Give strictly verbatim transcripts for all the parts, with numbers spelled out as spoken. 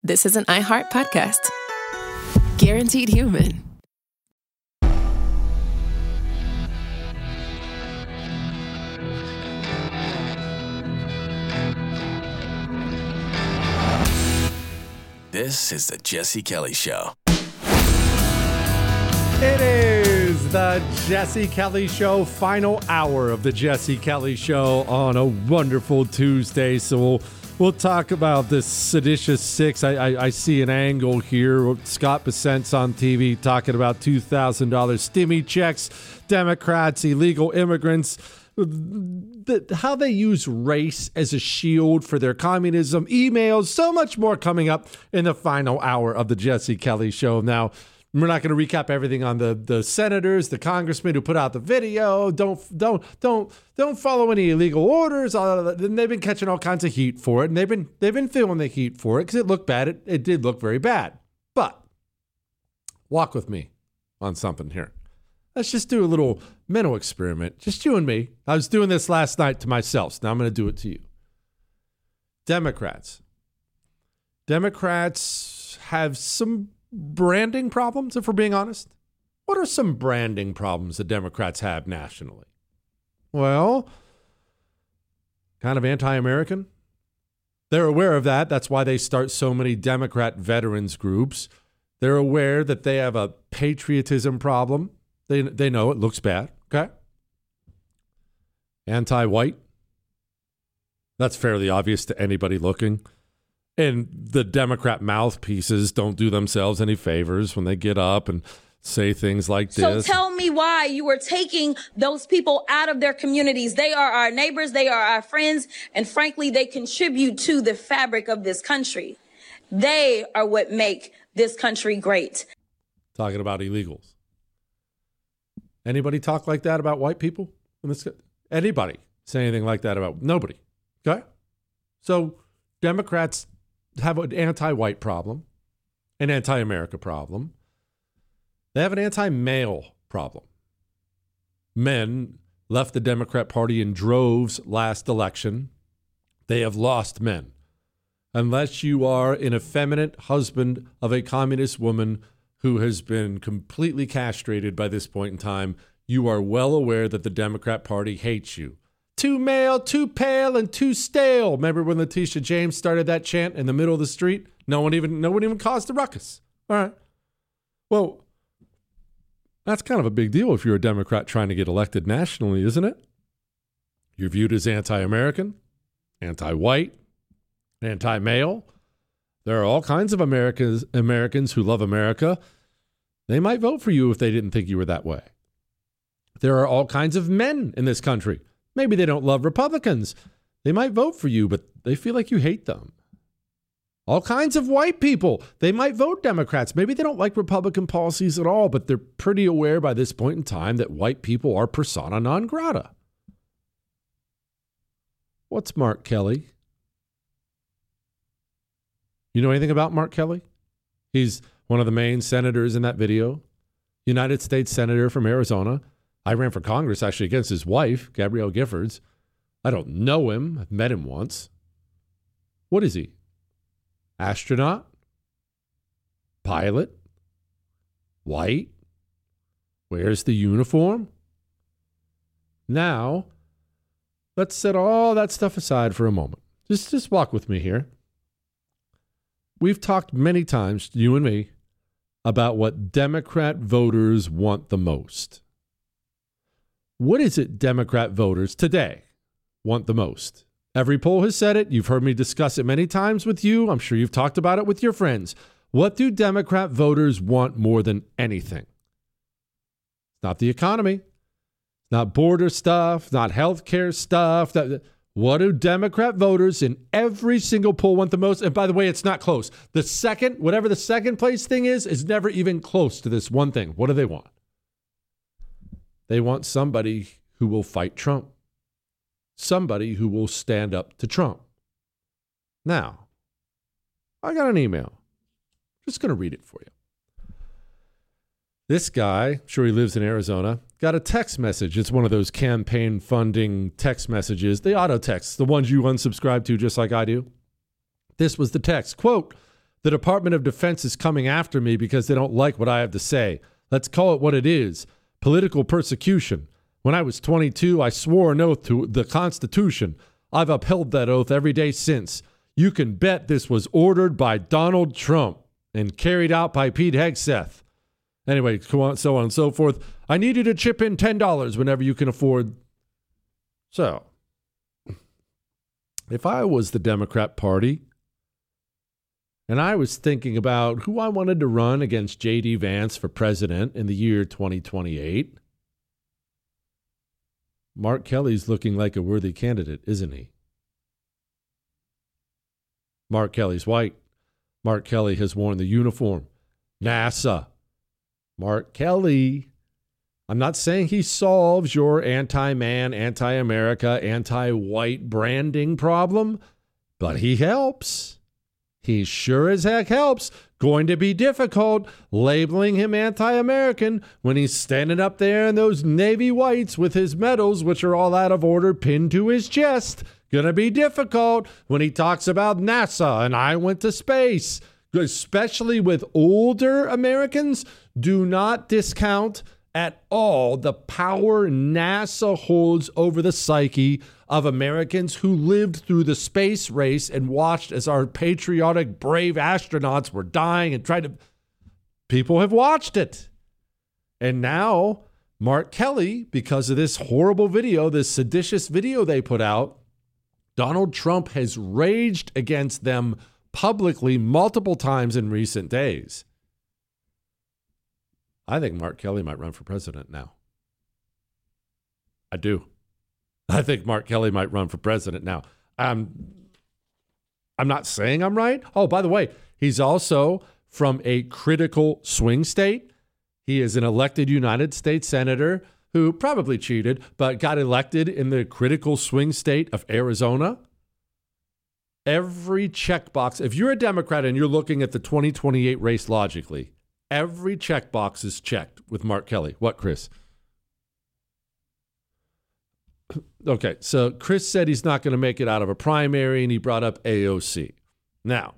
this is an iHeart podcast. Guaranteed Human. This is the Jesse Kelly Show. It is the Jesse Kelly Show, final hour of the Jesse Kelly Show on a wonderful Tuesday. So we'll, we'll talk about this seditious six. I, I, I see an angle here. Scott Bessent's on T V talking about two thousand dollars stimmy checks, Democrats, illegal immigrants, the, how they use race as a shield for their communism, emails, so much more coming up in the final hour of the Jesse Kelly Show. Now, we're not going to recap everything on the, the senators, the congressmen who put out the video. Don't don't don't don't follow any illegal orders. Uh, they've been catching all kinds of heat for it, and they've been they've been feeling the heat for it because it looked bad. It, it did look very bad. But walk with me on something here. Let's just do a little mental experiment, just you and me. I was doing this last night to myself, so now I'm going to do it to you. Democrats. Democrats have some branding problems, if we're being honest. What are some branding problems the Democrats have nationally? Well, kind of anti-American. They're aware of that. That's why they start so many Democrat veterans groups. They're aware that they have a patriotism problem. They they know it looks bad, okay? Anti-white. That's fairly obvious to anybody looking. And the Democrat mouthpieces don't do themselves any favors when they get up and say things like this. So tell me why you were taking those people out of their communities. They are our neighbors. They are our friends. And frankly, they contribute to the fabric of this country. They are what make this country great. Talking about illegals. Anybody talk like that about white people? Anybody say anything like that about nobody? Okay? So Democrats have an anti-white problem, an anti-America problem. They have an anti-male problem. Men left the Democrat Party in droves last election. They have lost men. Unless you are an effeminate husband of a communist woman who has been completely castrated by this point in time, you are well aware that the Democrat Party hates you. Too male, too pale, and too stale. Remember when Letitia James started that chant in the middle of the street? No one even, no one even caused a ruckus. All right. Well, that's kind of a big deal if you're a Democrat trying to get elected nationally, isn't it? You're viewed as anti-American, anti-white, anti-male. There are all kinds of Americans, Americans who love America. They might vote for you if they didn't think you were that way. There are all kinds of men in this country. Maybe they don't love Republicans. They might vote for you, but they feel like you hate them. All kinds of white people. They might vote Democrats. Maybe they don't like Republican policies at all, but they're pretty aware by this point in time that white people are persona non grata. What's Mark Kelly? You know anything about Mark Kelly? He's one of the main senators in that video. United States Senator from Arizona. I ran for Congress actually against his wife, Gabrielle Giffords. I don't know him. I've met him once. What is he? Astronaut? Pilot? White? Wears the uniform? Now, let's set all that stuff aside for a moment. Just, just walk with me here. We've talked many times, you and me, about what Democrat voters want the most. What is it Democrat voters today want the most? Every poll has said it. You've heard me discuss it many times with you. I'm sure you've talked about it with your friends. What do Democrat voters want more than anything? It's not the economy. It's not border stuff, not health care stuff. That, what do Democrat voters in every single poll want the most? And by the way, it's not close. The second, whatever the second place thing is, is never even close to this one thing. What do they want? They want somebody who will fight Trump. Somebody who will stand up to Trump. Now, I got an email. Just going to read it for you. This guy, I'm sure he lives in Arizona, got a text message. It's one of those campaign funding text messages, the auto texts, the ones you unsubscribe to just like I do. This was the text. Quote, The Department of Defense is coming after me because they don't like what I have to say. Let's call it what it is. Political persecution. When I was twenty-two, I swore an oath to the Constitution. I've upheld that oath every day since. You can bet this was ordered by Donald Trump and carried out by Pete Hegseth. Anyway, so on and so forth. I need you to chip in ten dollars whenever you can afford. So, if I was the Democrat Party and I was thinking about who I wanted to run against J D Vance for president in the year twenty twenty-eight, Mark Kelly's looking like a worthy candidate, isn't he? Mark Kelly's white. Mark Kelly has worn the uniform. NASA. Mark Kelly. I'm not saying he solves your anti-man, anti-America, anti-white branding problem, but he helps. He sure as heck helps. Going to be difficult labeling him anti-American when he's standing up there in those Navy whites with his medals, which are all out of order, pinned to his chest. Gonna be difficult when he talks about NASA and I went to space. Especially with older Americans, do not discount at all the power NASA holds over the psyche of Americans who lived through the space race and watched as our patriotic, brave astronauts were dying and tried to... People have watched it. And now, Mark Kelly, because of this horrible video, this seditious video they put out, Donald Trump has raged against them publicly multiple times in recent days. I think Mark Kelly might run for president now. I do. I think Mark Kelly might run for president now. Um, I'm not saying I'm right. Oh, by the way, he's also from a critical swing state. He is an elected United States senator who probably cheated, but got elected in the critical swing state of Arizona. Every checkbox, if you're a Democrat and you're looking at the twenty twenty-eight race logically, every checkbox is checked with Mark Kelly. What, Chris? Okay, so Chris said he's not going to make it out of a primary, and he brought up A O C. Now,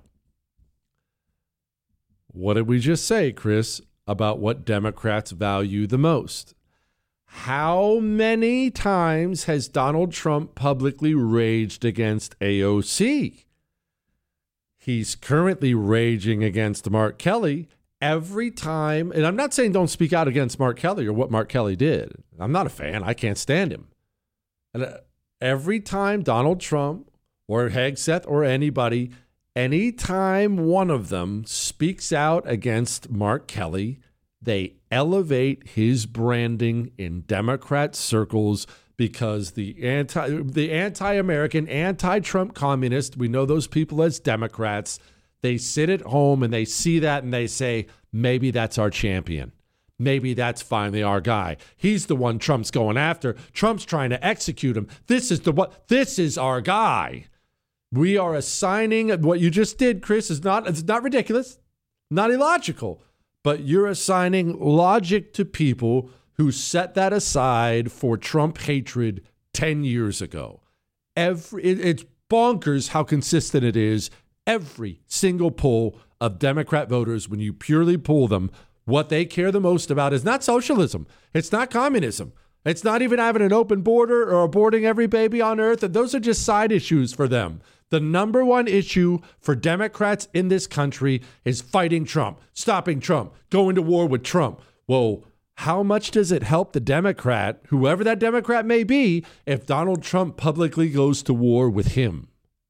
what did we just say, Chris, about what Democrats value the most? How many times has Donald Trump publicly raged against A O C? He's currently raging against Mark Kelly every time. And I'm not saying don't speak out against Mark Kelly or what Mark Kelly did. I'm not a fan. I can't stand him. And every time Donald Trump or Hegseth or anybody, anytime one of them speaks out against Mark Kelly, they elevate his branding in Democrat circles because the anti the anti-American, anti-Trump communist, we know those people as Democrats, they sit at home and they see that and they say, maybe that's our champion. Maybe that's finally our guy. He's the one Trump's going after. Trump's trying to execute him. This is the what this is our guy. We are assigning what you just did, Chris, is not it's not ridiculous, not illogical. But you're assigning logic to people who set that aside for Trump hatred ten years ago. Every it, it's bonkers how consistent it is. Every single poll of Democrat voters, when you purely poll them, what they care the most about is not socialism. It's not communism. It's not even having an open border or aborting every baby on earth. And those are just side issues for them. The number one issue for Democrats in this country is fighting Trump, stopping Trump, going to war with Trump. Well, how much does it help the Democrat, whoever that Democrat may be, if Donald Trump publicly goes to war with him?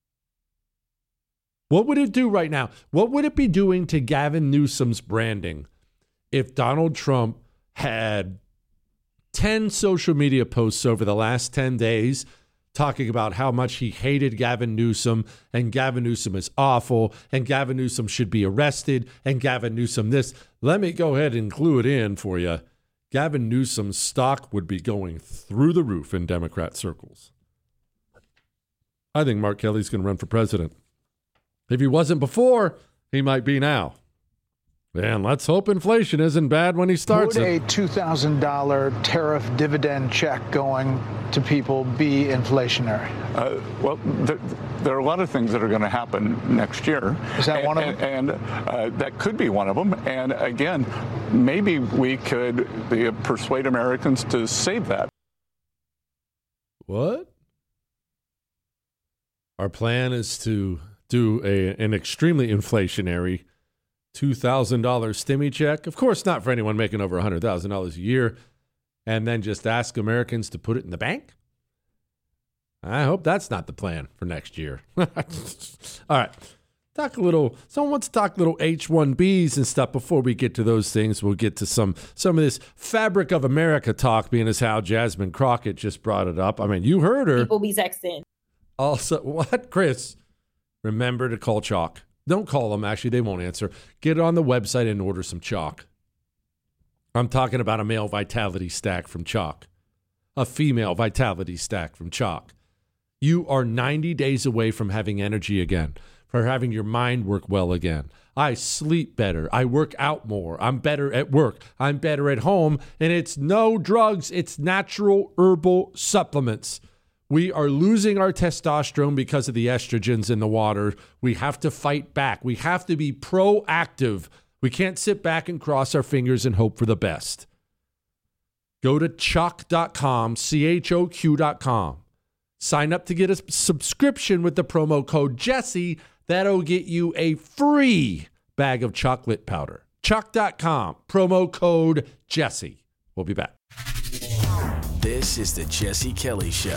What would it do right now? What would it be doing to Gavin Newsom's branding if Donald Trump had ten social media posts over the last ten days talking about how much he hated Gavin Newsom and Gavin Newsom is awful and Gavin Newsom should be arrested and Gavin Newsom this? Let me go ahead and clue it in for you. Gavin Newsom's stock would be going through the roof in Democrat circles. I think Mark Kelly's going to run for president. If he wasn't before, he might be now. And let's hope inflation isn't bad when he starts Would it. a two thousand dollars tariff dividend check going to people be inflationary? Uh, well, th- there are a lot of things that are going to happen next year. Is that and, one of them? And, and uh, that could be one of them. And again, maybe we could uh, persuade Americans to save that. What? Our plan is to do a an extremely inflationary two thousand dollars stimmy check. Of course, not for anyone making over one hundred thousand dollars a year, and then just ask Americans to put it in the bank. I hope that's not the plan for next year. All right. Talk a little, someone wants to talk little H one Bs and stuff. Before we get to those things, we'll get to some some of this fabric of America talk, being as how Jasmine Crockett just brought it up. I mean, you heard her. People be texting. Also, what, Chris? Remember to call Chalk. Don't call them, actually. They won't answer. Get on the website and order some Chalk. I'm talking about a male vitality stack from Chalk. A female vitality stack from Chalk. You are ninety days away from having energy again, for having your mind work well again. I sleep better. I work out more. I'm better at work. I'm better at home. And it's no drugs. It's natural herbal supplements. We are losing our testosterone because of the estrogens in the water. We have to fight back. We have to be proactive. We can't sit back and cross our fingers and hope for the best. Go to choq dot com, C H O Q dot com. Sign up to get a subscription with the promo code Jesse. That'll get you a free bag of chocolate powder. choq dot com, promo code Jesse. We'll be back. This is the Jesse Kelly Show.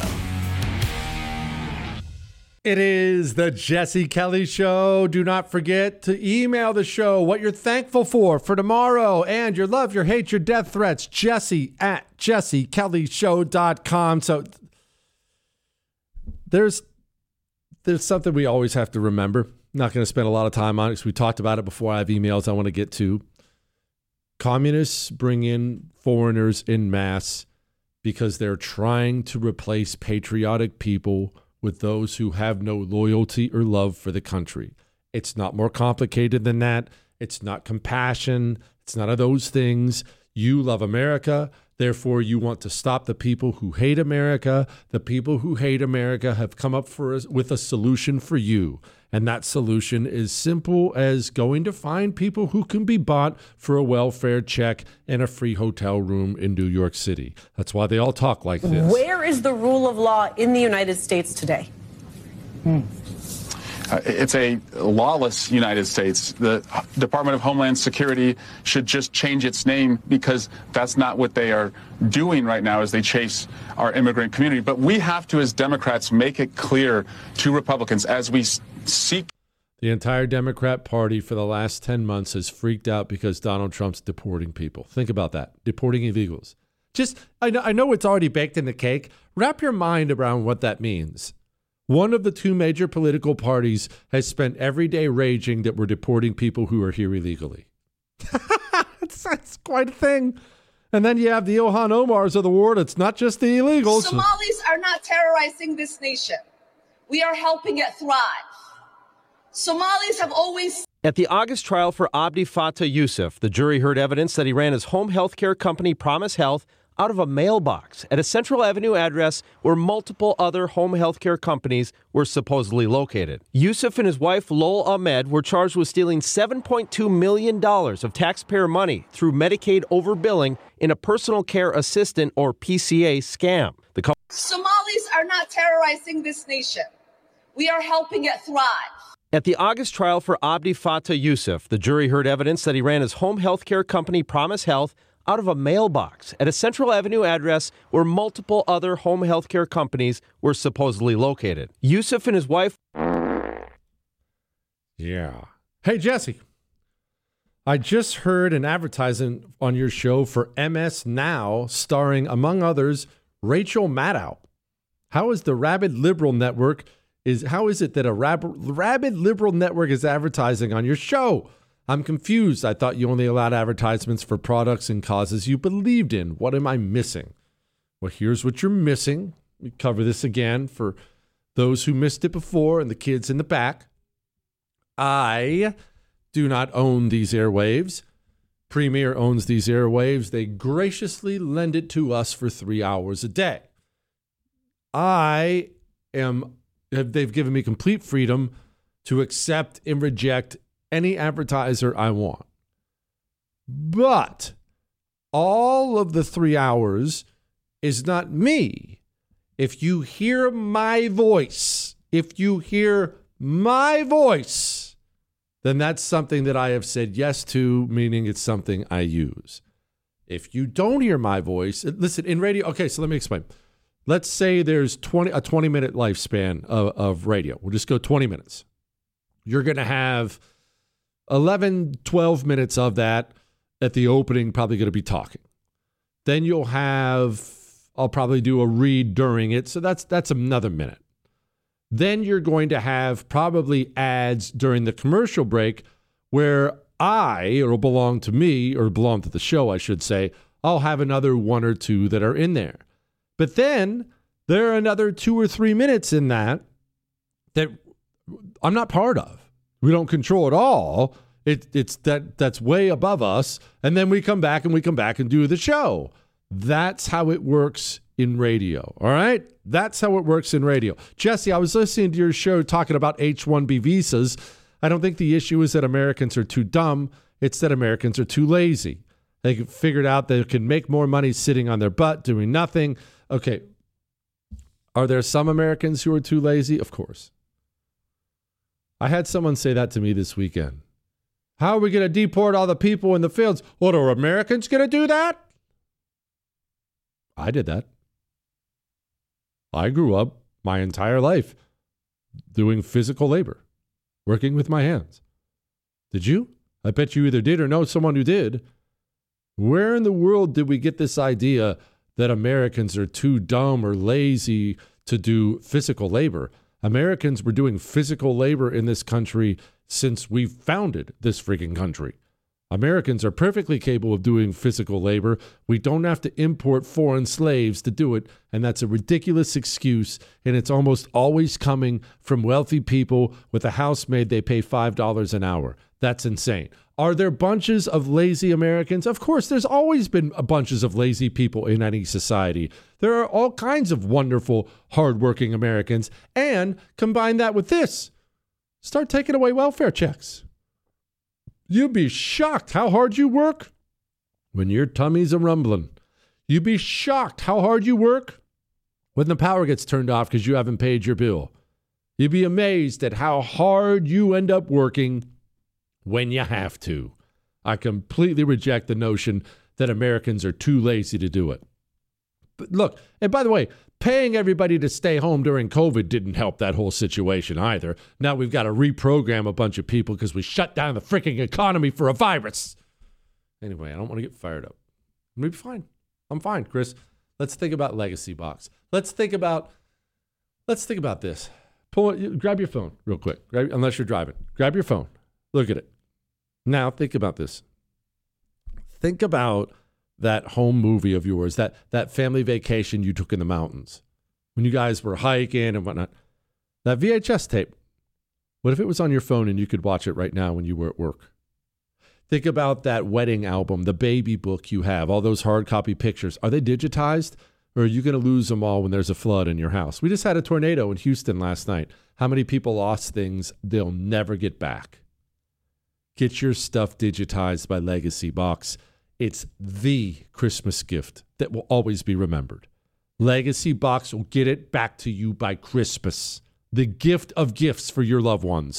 It is the Jesse Kelly Show. Do not forget to email the show what you're thankful for for tomorrow and your love, your hate, your death threats. Jesse at jesse kelly show dot com. So there's there's something we always have to remember. Not going to spend a lot of time on it because we talked about it before. I have emails I want to get to. Communists bring in foreigners en masse because they're trying to replace patriotic people with those who have no loyalty or love for the country. It's not more complicated than that. It's not compassion. It's none of those things. You love America. Therefore, you want to stop the people who hate America. The people who hate America have come up for us with a solution for you. And that solution is simple as going to find people who can be bought for a welfare check and a free hotel room in New York City. That's why they all talk like this. Where is the rule of law in the United States today? Hmm. Uh, it's a lawless United States. The Department of Homeland Security should just change its name because that's not what they are doing right now as they chase our immigrant community. But we have to, as Democrats, make it clear to Republicans as we seek. The entire Democrat Party for the last ten months has freaked out because Donald Trump's deporting people. Think about that. Deporting illegals. Just, I know, I know it's already baked in the cake. Wrap your mind around what that means. One of the two major political parties has spent every day raging that we're deporting people who are here illegally. that's, that's quite a thing. And then you have the Ilhan Omars of the world. It's not just the illegals. Somalis are not terrorizing this nation. We are helping it thrive. Somalis have always... At the August trial for Abdi Fattah Yusuf, the jury heard evidence that he ran his home health care company, Promise Health, out of a mailbox at a Central Avenue address where multiple other home health care companies were supposedly located. Yusuf and his wife, Lol Ahmed, were charged with stealing seven point two million dollars of taxpayer money through Medicaid overbilling in a personal care assistant, or P C A, scam. The co- Somalis are not terrorizing this nation. We are helping it thrive. At the August trial for Abdi Fattah Yusuf, the jury heard evidence that he ran his home health care company, Promise Health, out of a mailbox at a Central Avenue address where multiple other home health care companies were supposedly located. Yusuf and his wife... Yeah. Hey, Jesse. I just heard an advertisement on your show for M S Now, starring, among others, Rachel Maddow. How is the Rabid Liberal Network... Is How is it that a rab- rabid liberal network is advertising on your show? I'm confused. I thought you only allowed advertisements for products and causes you believed in. What am I missing? Well, here's what you're missing. We cover this again for those who missed it before and the kids in the back. I do not own these airwaves. Premier owns these airwaves. They graciously lend it to us for three hours a day. I am, they've given me complete freedom to accept and reject any advertiser I want. But all of the three hours is not me. If you hear my voice, if you hear my voice, then that's something that I have said yes to, meaning it's something I use. If you don't hear my voice, listen, in radio, okay, so let me explain. Let's say there's twenty a twenty-minute lifespan of, of radio. We'll just go twenty minutes. You're going to have eleven, twelve minutes of that at the opening, probably going to be talking. Then you'll have, I'll probably do a read during it, so that's that's another minute. Then you're going to have probably ads during the commercial break where I, it'll belong to me, or belong to the show, I should say, I'll have another one or two that are in there. But then there are another two or three minutes in that that I'm not part of. We don't control it all. It, it's that that's way above us. And then we come back and we come back and do the show. That's how it works in radio. All right? That's how it works in radio. Jesse, I was listening to your show talking about H one B visas. I don't think the issue is that Americans are too dumb. It's that Americans are too lazy. They figured out they can make more money sitting on their butt doing nothing. Okay. Are there some Americans who are too lazy? Of course. I had someone say that to me this weekend. How are we going to deport all the people in the fields? What, are Americans going to do that? I did that. I grew up my entire life doing physical labor, working with my hands. Did you? I bet you either did or know someone who did. Where in the world did we get this idea that Americans are too dumb or lazy to do physical labor? Americans were doing physical labor in this country since we founded this freaking country. Americans are perfectly capable of doing physical labor. We don't have to import foreign slaves to do it, and that's a ridiculous excuse, and it's almost always coming from wealthy people with a housemaid they pay five dollars an hour. That's insane. Are there bunches of lazy Americans? Of course, there's always been bunches of lazy people in any society. There are all kinds of wonderful, hardworking Americans, and combine that with this. Start taking away welfare checks. You'd be shocked how hard you work when your tummy's a rumbling. You'd be shocked how hard you work when the power gets turned off because you haven't paid your bill. You'd be amazed at how hard you end up working when you have to. I completely reject the notion that Americans are too lazy to do it. But look, and by the way, paying everybody to stay home during COVID didn't help that whole situation either. Now we've got to reprogram a bunch of people because we shut down the freaking economy for a virus. Anyway, I don't want to get fired up. I'm going to be fine. I'm fine, Chris. Let's think about Legacy Box. Let's think about, let's think about this. Pull it, grab your phone real quick, grab, unless you're driving. Grab your phone. Look at it. Now think about this. Think about that home movie of yours, that that family vacation you took in the mountains when you guys were hiking and whatnot. That V H S tape. What if it was on your phone and you could watch it right now when you were at work? Think about that wedding album, the baby book you have, all those hard copy pictures. Are they digitized, or are you going to lose them all when there's a flood in your house? We just had a tornado in Houston last night. How many people lost things they'll never get back? Get your stuff digitized by Legacy Box. It's the Christmas gift that will always be remembered. Legacy Box will get it back to you by Christmas. The gift of gifts for your loved ones.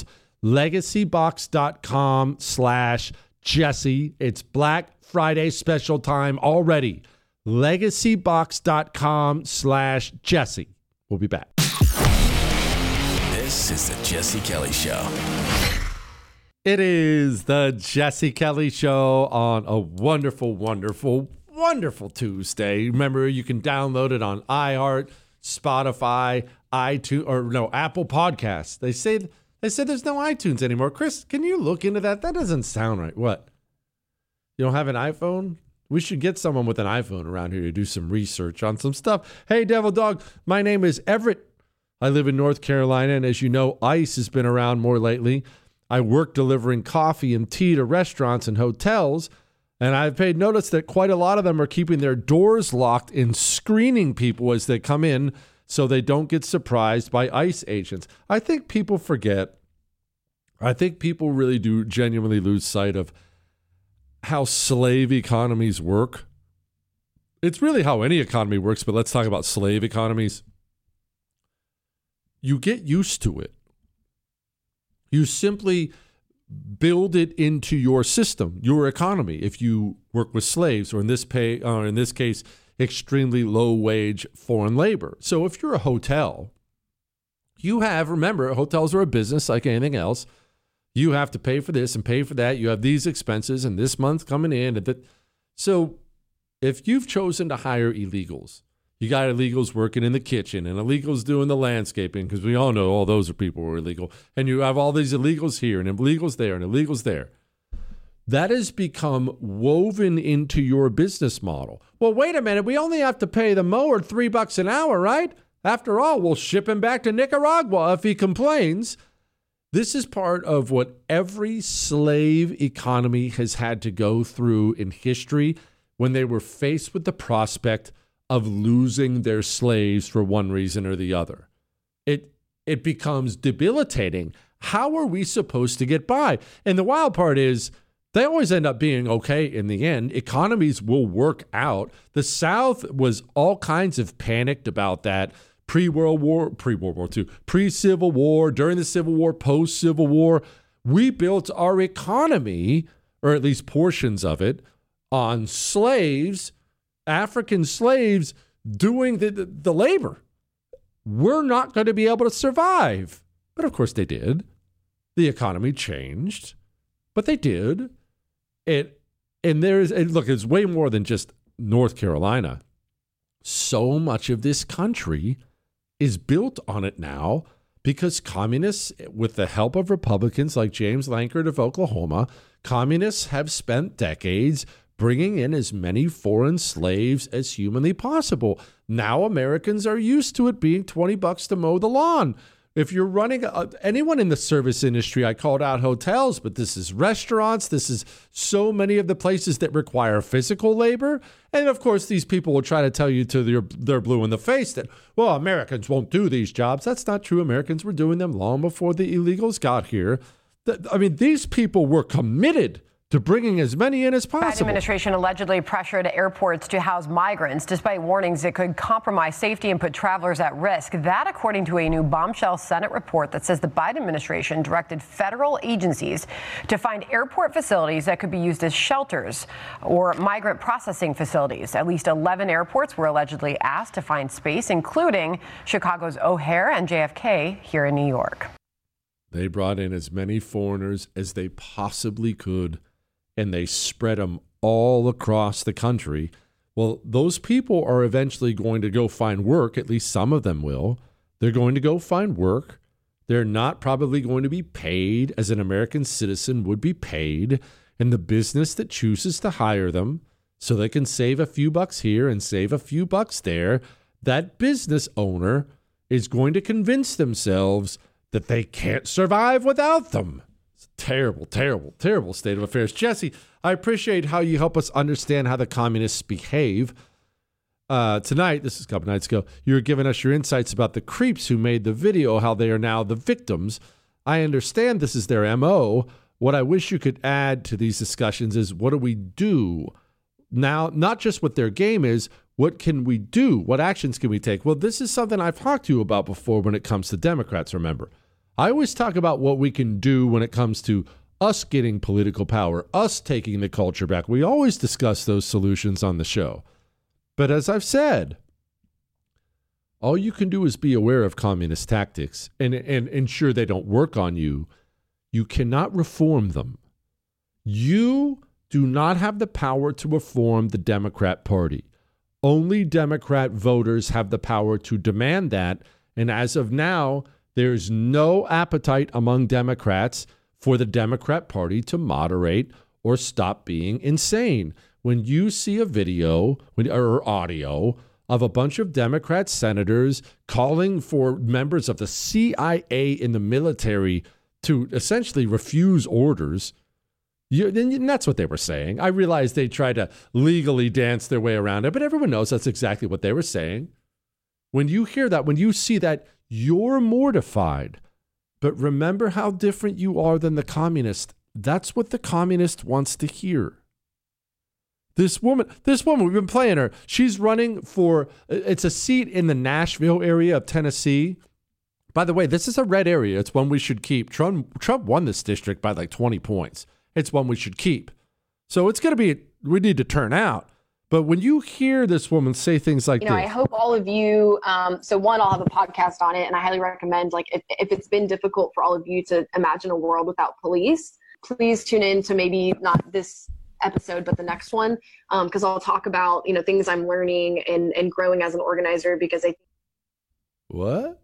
LegacyBox.com slash Jesse. It's Black Friday special time already. LegacyBox.com slash Jesse. We'll be back. This is the Jesse Kelly Show. It is the Jesse Kelly Show on a wonderful, wonderful, wonderful Tuesday. Remember, you can download it on iHeart, Spotify, iTunes, or no, Apple Podcasts. They say they said there's no iTunes anymore. Chris, can you look into that? That doesn't sound right. What? You don't have an iPhone? We should get someone with an iPhone around here to do some research on some stuff. Hey, Devil Dog, my name is Everett. I live in North Carolina, and as you know, ICE has been around more lately. I work delivering coffee and tea to restaurants and hotels, and I've paid notice that quite a lot of them are keeping their doors locked and screening people as they come in so they don't get surprised by ICE agents. I think people forget, I think people really do genuinely lose sight of how slave economies work. It's really how any economy works, but let's talk about slave economies. You get used to it. You simply build it into your system, your economy. If you work with slaves, or in this pay, or in this case, extremely low wage foreign labor. So if you're a hotel, you have, remember, hotels are a business like anything else. You have to pay for this and pay for that. You have these expenses and this month coming in. And that. So if you've chosen to hire illegals, you got illegals working in the kitchen and illegals doing the landscaping, because we all know all those are people who are illegal. And you have all these illegals here and illegals there and illegals there. That has become woven into your business model. Well, wait a minute. We only have to pay the mower three bucks an hour, right? After all, we'll ship him back to Nicaragua if he complains. This is part of what every slave economy has had to go through in history when they were faced with the prospect of losing their slaves for one reason or the other. It it becomes debilitating. How are we supposed to get by? And the wild part is they always end up being okay in the end. Economies will work out. The South was all kinds of panicked about that pre-World War, pre-World War Two, pre-Civil War, during the Civil War, post-Civil War. We built our economy, or at least portions of it, on slaves, African slaves doing the, the, the labor. We're not going to be able to survive. But of course they did. The economy changed, but they did. It, and there's, and look, it's way more than just North Carolina. So much of this country is built on it now because communists, with the help of Republicans like James Lankford of Oklahoma, communists have spent decades bringing in as many foreign slaves as humanly possible. Now Americans are used to it being twenty bucks to mow the lawn. If you're running, uh, anyone in the service industry, I called out hotels, but this is restaurants. This is so many of the places that require physical labor. And of course, these people will try to tell you to their, their blue in the face that, well, Americans won't do these jobs. That's not true. Americans were doing them long before the illegals got here. I mean, these people were committed to bringing as many in as possible. The Biden administration allegedly pressured airports to house migrants despite warnings it could compromise safety and put travelers at risk. That, according to a new bombshell Senate report that says the Biden administration directed federal agencies to find airport facilities that could be used as shelters or migrant processing facilities. At least eleven airports were allegedly asked to find space, including Chicago's O'Hare and J F K here in New York. They brought in as many foreigners as they possibly could, and they spread them all across the country. Well, those people are eventually going to go find work. At least some of them will. They're going to go find work. They're not probably going to be paid as an American citizen would be paid. And the business that chooses to hire them so they can save a few bucks here and save a few bucks there, that business owner is going to convince themselves that they can't survive without them. Terrible, terrible, terrible state of affairs. Jesse, I appreciate how you help us understand how the communists behave. Uh, tonight, this is a couple nights ago, you were giving us your insights about the creeps who made the video, how they are now the victims. I understand this is their M O. What I wish you could add to these discussions is, what do we do now? Not just what their game is, what can we do? What actions can we take? Well, this is something I've talked to you about before when it comes to Democrats, remember. I always talk about what we can do when it comes to us getting political power, us taking the culture back. We always discuss those solutions on the show. But as I've said, all you can do is be aware of communist tactics and, and ensure they don't work on you. You cannot reform them. You do not have the power to reform the Democrat Party. Only Democrat voters have the power to demand that. And as of now, there's no appetite among Democrats for the Democrat Party to moderate or stop being insane. When you see a video or audio of a bunch of Democrat senators calling for members of the C I A in the military to essentially refuse orders. You, and that's what they were saying. I realized they tried to legally dance their way around it, but everyone knows that's exactly what they were saying. When you hear that, when you see that, you're mortified. But remember how different you are than the communist. That's what the communist wants to hear. This woman, this woman, we've been playing her. She's running for, it's a seat in the Nashville area of Tennessee. By the way, this is a red area. It's one we should keep. Trump, Trump won this district by like twenty points. It's one we should keep. So it's going to be, we need to turn out. But when you hear this woman say things like you know, this. I hope all of you, um, so one, I'll have a podcast on it, and I highly recommend, like, if, if it's been difficult for all of you to imagine a world without police, please tune in to maybe not this episode, but the next one, because um, I'll talk about, you know, things I'm learning and, and growing as an organizer, because I think. What?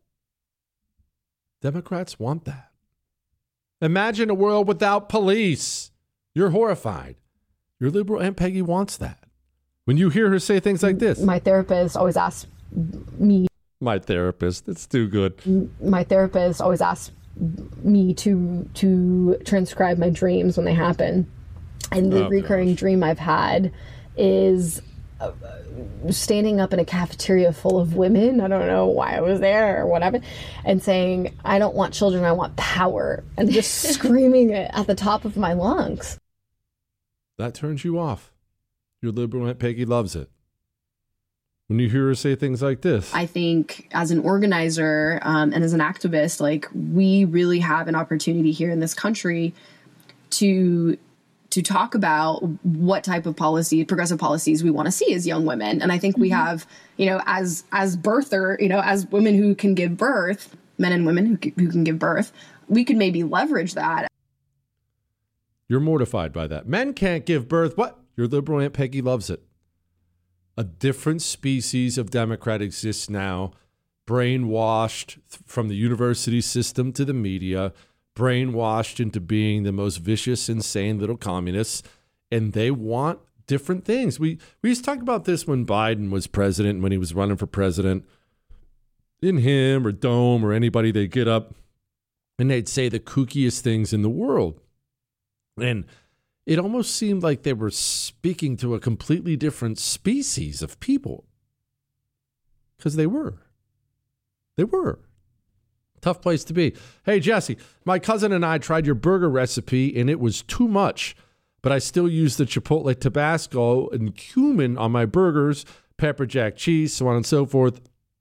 Democrats want that. Imagine a world without police. You're horrified. Your liberal Aunt Peggy wants that. When you hear her say things like this. My therapist always asks me. My therapist. It's too good. My therapist always asks me to to transcribe my dreams when they happen. And the oh, recurring gosh. dream I've had is uh, standing up in a cafeteria full of women. I don't know why I was there or whatever. And saying, I don't want children, I want power. And just screaming it at the top of my lungs. That turns you off. Your liberal Aunt Peggy loves it. When you hear her say things like this. I think as an organizer um, and as an activist, like, we really have an opportunity here in this country to to talk about what type of policy, progressive policies we want to see as young women. And I think we have, you know, as as birther, you know, as women who can give birth, men and women who, who can give birth, we could maybe leverage that. You're mortified by that. Men can't give birth. What? Your liberal Aunt Peggy loves it. A different species of Democrat exists now, brainwashed from the university system to the media, brainwashed into being the most vicious, insane little communists, and they want different things. We we used to talk about this when Biden was president, when he was running for president. In him or Dome or anybody, they'd get up and they'd say the kookiest things in the world. And it almost seemed like they were speaking to a completely different species of people. Because they were. They were. Tough place to be. Hey, Jesse, my cousin and I tried your burger recipe, and it was too much. But I still use the Chipotle Tabasco and cumin on my burgers, pepper jack cheese, so on and so forth.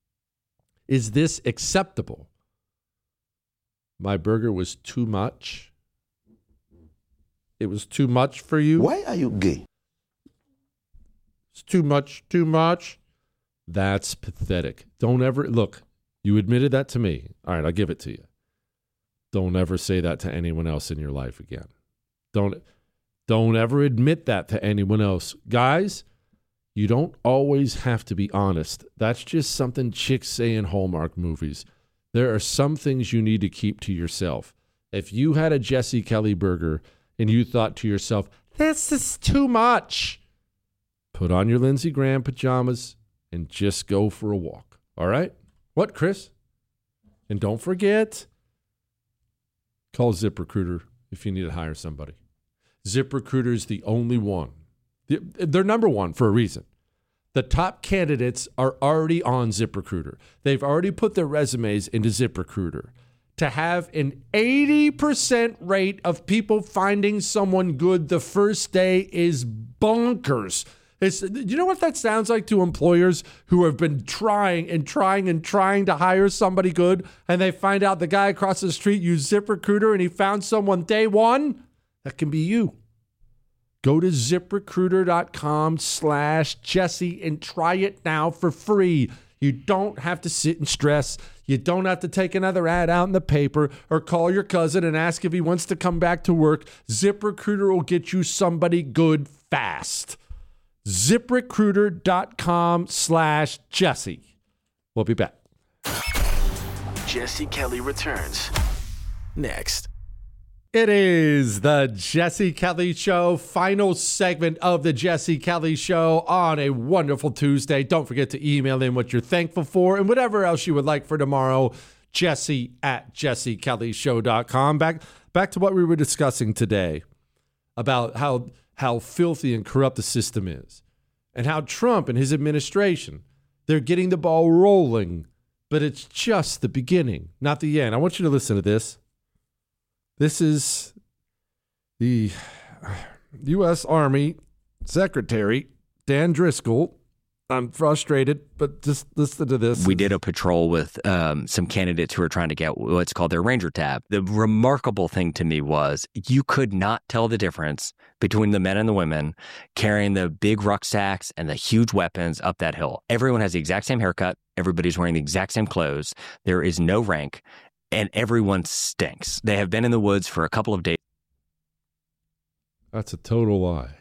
Is this acceptable? My burger was too much. It was too much for you? Why are you gay? It's too much, too much. That's pathetic. Don't ever, look, you admitted that to me. All right, I'll give it to you. Don't ever say that to anyone else in your life again. Don't, don't ever admit that to anyone else. Guys, you don't always have to be honest. That's just something chicks say in Hallmark movies. There are some things you need to keep to yourself. If you had a Jesse Kelly burger and you thought to yourself, this is too much, put on your Lindsey Graham pajamas and just go for a walk. All right? What, Chris? And don't forget, call ZipRecruiter if you need to hire somebody. ZipRecruiter is the only one. They're number one for a reason. The top candidates are already on ZipRecruiter. They've already put their resumes into ZipRecruiter. To have an eighty percent rate of people finding someone good the first day is bonkers. It's, you know what that sounds like to employers who have been trying and trying and trying to hire somebody good, and they find out the guy across the street used ZipRecruiter and he found someone day one? That can be you. Go to ZipRecruiter.com slash Jesse and try it now for free. You don't have to sit and stress. You don't have to take another ad out in the paper or call your cousin and ask if he wants to come back to work. ZipRecruiter will get you somebody good fast. ZipRecruiter.com slash Jesse. We'll be back. Jesse Kelly returns next. It is the Jesse Kelly Show, final segment of the Jesse Kelly Show on a wonderful Tuesday. Don't forget to email in what you're thankful for and whatever else you would like for tomorrow Jesse at jesse kelly show dot com. Back, back to what we were discussing today about how, how filthy and corrupt the system is and how Trump and his administration, they're getting the ball rolling, but it's just the beginning, not the end. I want you to listen to this. This is the U S Army Secretary Dan Driscoll. I'm frustrated, but just listen to this. We did a patrol with um, some candidates who were trying to get what's called their Ranger tab. The remarkable thing to me was you could not tell the difference between the men and the women carrying the big rucksacks and the huge weapons up that hill. Everyone has the exact same haircut. Everybody's wearing the exact same clothes. There is no rank, and everyone stinks. They have been in the woods for a couple of days. That's a total lie.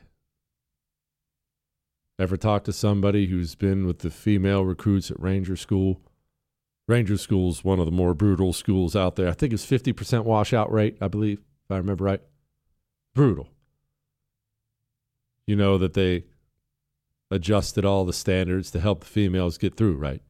Ever talk to somebody who's been with the female recruits at Ranger School? Ranger School's one of the more brutal schools out there. I think it's fifty percent washout rate, I believe, if I remember right. Brutal. You know that they adjusted all the standards to help the females get through, right?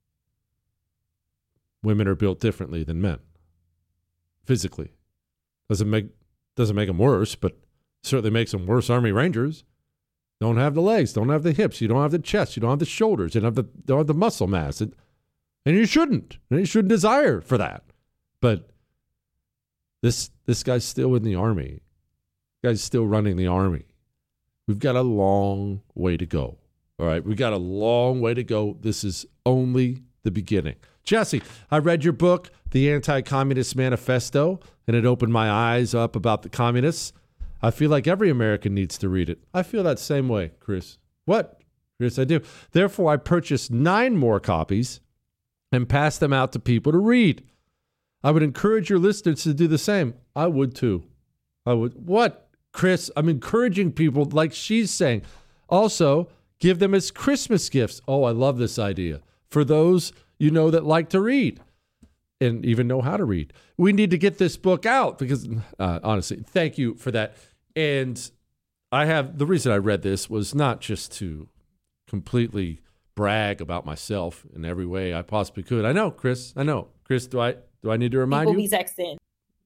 Women are built differently than men, physically. Doesn't make doesn't make them worse, but certainly makes them worse Army Rangers. Don't have the legs, don't have the hips, you don't have the chest, you don't have the shoulders, you don't have the, don't have the muscle mass. It, and you shouldn't. And you shouldn't desire for that. But this this guy's still in the Army. This guy's still running the Army. We've got a long way to go. All right? We've got a long way to go. This is only the beginning. Jesse, I read your book, The Anti-Communist Manifesto, and it opened my eyes up about the communists. I feel like every American needs to read it. I feel that same way, Chris. What? Chris, I do. Therefore, I purchased nine more copies and passed them out to people to read. I would encourage your listeners to do the same. I would too. I would. What, Chris? I'm encouraging people like she's saying. Also, give them as Christmas gifts. Oh, I love this idea. For those you know that like to read and even know how to read. We need to get this book out because, uh, honestly, thank you for that. And I have, the reason I read this was not just to completely brag about myself in every way I possibly could. I know, Chris, I know. Chris, do I do I need to remind People you? be texting.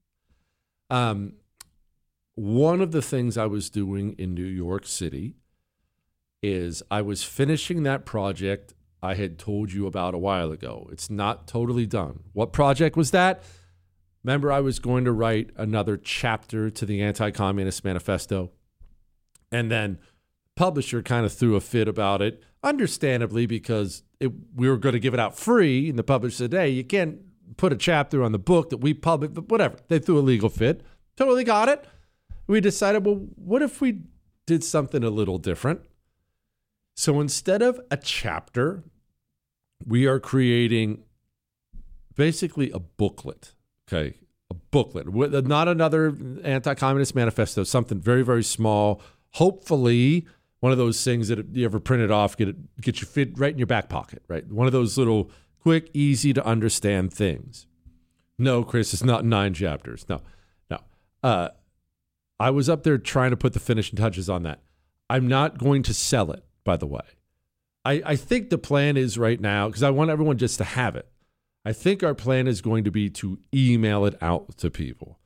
Um, one of the things I was doing in New York City is I was finishing that project I had told you about a while ago. It's not totally done. What project was that? Remember, I was going to write another chapter to the Anti-Communist Manifesto, and then publisher kind of threw a fit about it, understandably, because it, we were going to give it out free, and the publisher said, hey, you can't put a chapter on the book that we published, but whatever. They threw a legal fit. Totally got it. We decided, well, what if we did something a little different? So instead of a chapter, we are creating basically a booklet. Okay, a booklet, not another Anti-Communist Manifesto, something very, very small. Hopefully, one of those things that you ever print it off, get it, get you fit right in your back pocket, right? One of those little quick, easy to understand things. No, Chris, it's not nine chapters. No, no. Uh, I was up there trying to put the finishing touches on that. I'm not going to sell it, by the way. I, I think the plan is right now, because I want everyone just to have it. I think our plan is going to be to email it out to people.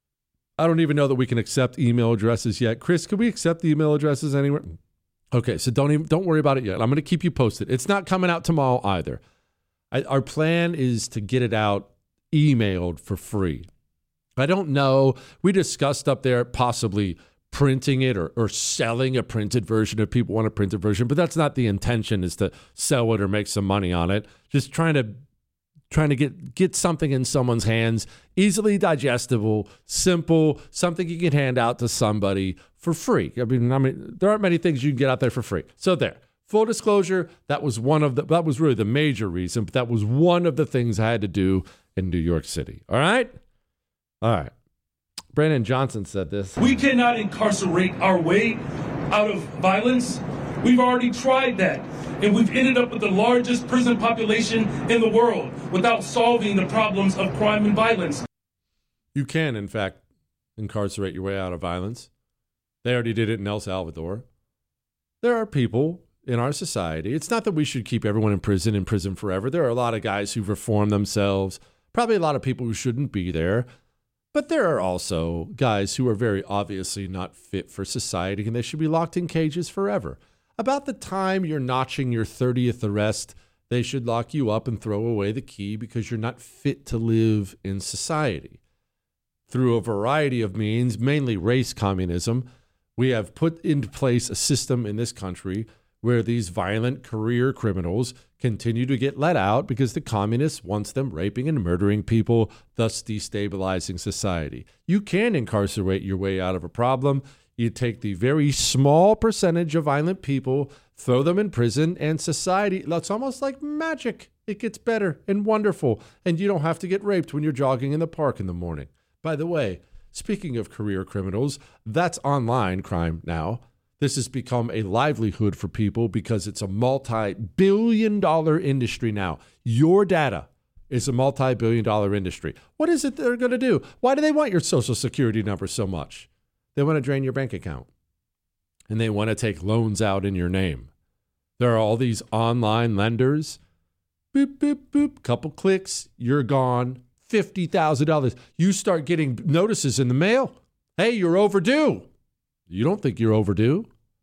I don't even know that we can accept email addresses yet. Chris, can we accept the email addresses anywhere? Okay, so don't even don't worry about it yet. I'm going to keep you posted. It's not coming out tomorrow either. I, our plan is to get it out emailed for free. I don't know. We discussed up there possibly printing it or, or selling a printed version if people want a printed version, but that's not the intention, is to sell it or make some money on it. Just trying to trying to get, get something in someone's hands, easily digestible, simple, something you can hand out to somebody for free. I mean, I mean, there aren't many things you can get out there for free. So there, full disclosure, that was one of the, that was really the major reason, but that was one of the things I had to do in New York City. All right? All right. Brandon Johnson said this. We cannot incarcerate our way out of violence. We've already tried that, and we've ended up with the largest prison population in the world without solving the problems of crime and violence. You can, in fact, incarcerate your way out of violence. They already did it in El Salvador. There are people in our society. It's not that we should keep everyone in prison, in prison forever. There are a lot of guys who've reformed themselves, Probably a lot of people who shouldn't be there. But there are also guys who are very obviously not fit for society and they should be locked in cages forever. About the time you're notching your thirtieth arrest, they should lock you up and throw away the key because you're not fit to live in society. Through a variety of means, mainly race communism, we have put into place a system in this country where these violent career criminals continue to get let out because the communists wants them raping and murdering people, thus destabilizing society. You can incarcerate your way out of a problem. You take the very small percentage of violent people, throw them in prison, and society, it's almost like magic. It gets better and wonderful, and you don't have to get raped when you're jogging in the park in the morning. By the way, speaking of career criminals, that's online crime now. This has become a livelihood for people because it's a multi-billion dollar industry now. Your data is a multi-billion dollar industry. What is it they're going to do? Why do they want your social security number so much? They want to drain your bank account. And they want to take loans out in your name. There are all these online lenders. Boop, boop, boop. Couple clicks, you're gone. fifty thousand dollars. You start getting notices in the mail. Hey, you're overdue. You don't think you're overdue?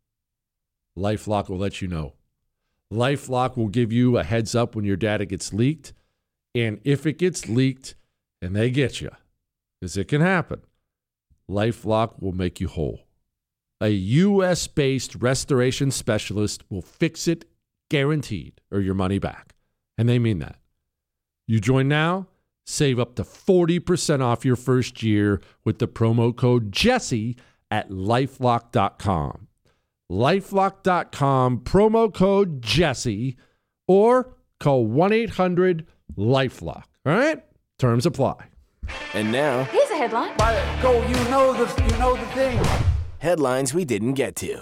LifeLock will let you know. LifeLock will give you a heads up when your data gets leaked. And if it gets leaked and they get you, because it can happen, LifeLock will make you whole. A U S-based restoration specialist will fix it, guaranteed, or your money back. And they mean that. You join now, save up to forty percent off your first year with the promo code Jesse at lifelock dot com. lifelock dot com, promo code Jesse, or call one eight hundred LifeLock. All right? Terms apply. And now, Here's a headline. go, you know the you know the thing. Headlines we didn't get to.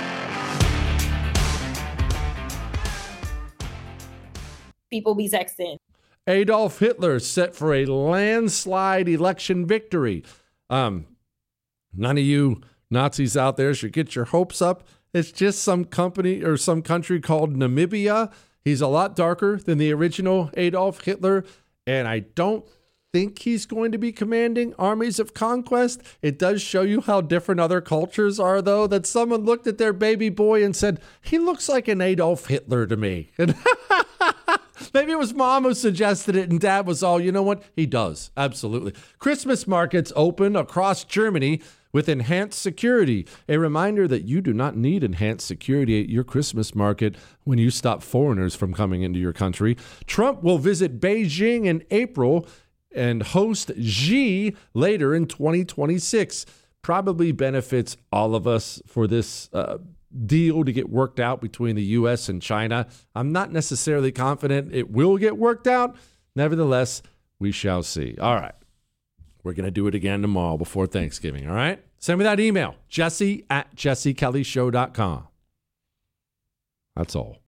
People be sexting. Adolf Hitler set for a landslide election victory. Um, none of you Nazis out there should get your hopes up. It's just some company or some country called Namibia. He's a lot darker than the original Adolf Hitler, and I don't think he's going to be commanding armies of conquest. It does show you how different other cultures are, though, that someone looked at their baby boy and said, he looks like an Adolf Hitler to me. And maybe it was mom who suggested it, and dad was all, you know what? He does. Absolutely. Christmas markets open across Germany with enhanced security. A reminder that you do not need enhanced security at your Christmas market when you stop foreigners from coming into your country. Trump will visit Beijing in April and host Xi later in twenty twenty-six. Probably benefits all of us for this uh, deal to get worked out between the U S and China. I'm not necessarily confident it will get worked out. Nevertheless, we shall see. All right. We're going to do it again tomorrow before Thanksgiving, all right? Send me that email, Jesse at jesse kelly show dot com. That's all.